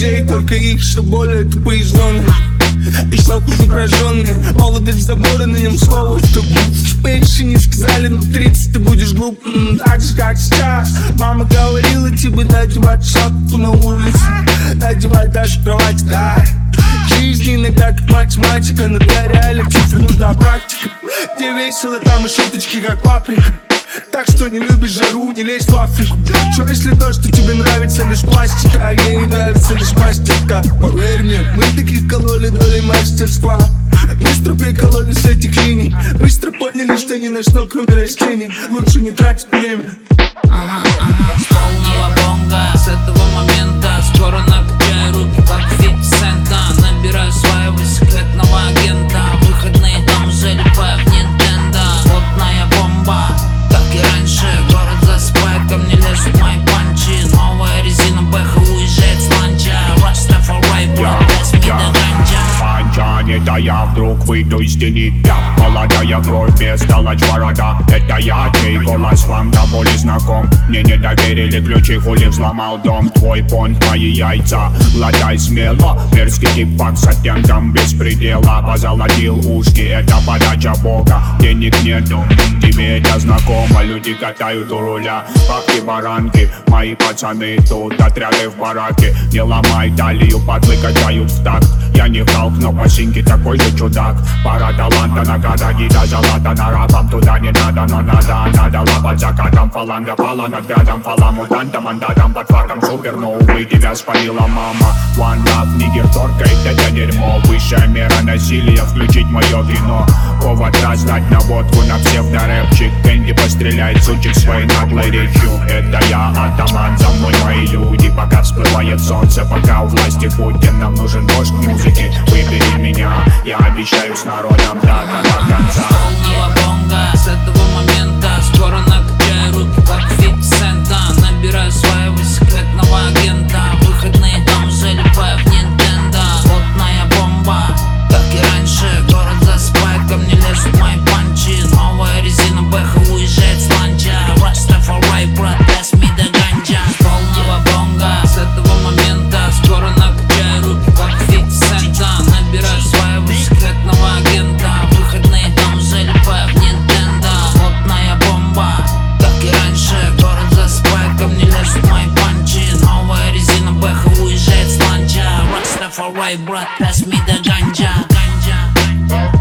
друзей, только их все более тупые жены. И столкнут прожженные, молодость забора, на нем слово, что меньше не сказали, но 30 ты будешь глуп. Так же, как сейчас. Мама говорила тебе надевать шапку на улице, надевать даже кровать, да. Жизнь иногда как математика, но для реальных цифр нужна практика. Где весело, там и шуточки, как паприка. Так что не любишь жару, не лезь в Африку. Что если то, что тебе нравится, лишь пластика, а ей не нравится лишь мастерка? Поверь мне, мы таких кололи долей мастерства. Быстро прикололи с этих линий. Быстро поняли, что ни на что кроме растений лучше не тратить время. С полного бонга, с этого момента скоро накачаю руки, как 50 цента. Набираю своего секретного агента. Выходные там залипаю в Nintendo. Плотная бомба, как и раньше. Город засыпает, ко мне лезут мои панчи. Новая резина Бэха уезжает с ланча. Rastafari, bro, pass me the ganja. Это я вдруг выйду из тени. Я молодая кровь, бестолочь борода. Это я, чей голос вам до боли знаком. Мне не доверили ключи, хули взломал дом. Твой понт, мои яйца, глотай смело. Мерзкий тип с оттенком беспредела. Позолотил ушки, это подача бога. Денег нету, тебе это знакомо. Люди катают у руля, бабки-баранки. Мои пацаны тут, отряды в бараке. Не ломай талию, патлы качают в такт. Я не Халк, но по синьке такой же чудак. Пара таланта, награда, гида, золота. На рапам туда не надо, но надо лапать закатом. Фаланга пала над градом, фала мутантом, мандатом, под фактом супер, но увы, тебя спалила мама. One love, нигер торкает это дерьмо. Высшая мера насилия, включить мое кино. Повод раздать наводку на псевдорэпчик. Кэнди постреляет сучек своей наглой речью. Это я, атаман, за мной мои люди. Пока всплывает солнце, пока у власти Путин. Нам нужен дождь музыки, выбери меня. Я обещаю с народом до конца. Полного бонга, с этого момента скоро накачаю руки, как 50 цента. Набираю своего секретного агента. Выходные там залипаю в Nintendo. Плотная бомба, как и раньше. Город засыпает, ко мне лезут мои панчи. Новая резина Бэха уезжает с ланча. Rastafari, брат, pass me the ganja. Полного бонга, с этого момента скоро накачаю руки, как 50 цента. Набираю своего секретного агента. Выходные там залипаю в Nintendo. Плотная бомба, как и раньше. Город засыпает, ко мне лезут мои панчи. Новая резина Бэха уезжает с ланча. Rastafari, брат, pass me the ganja.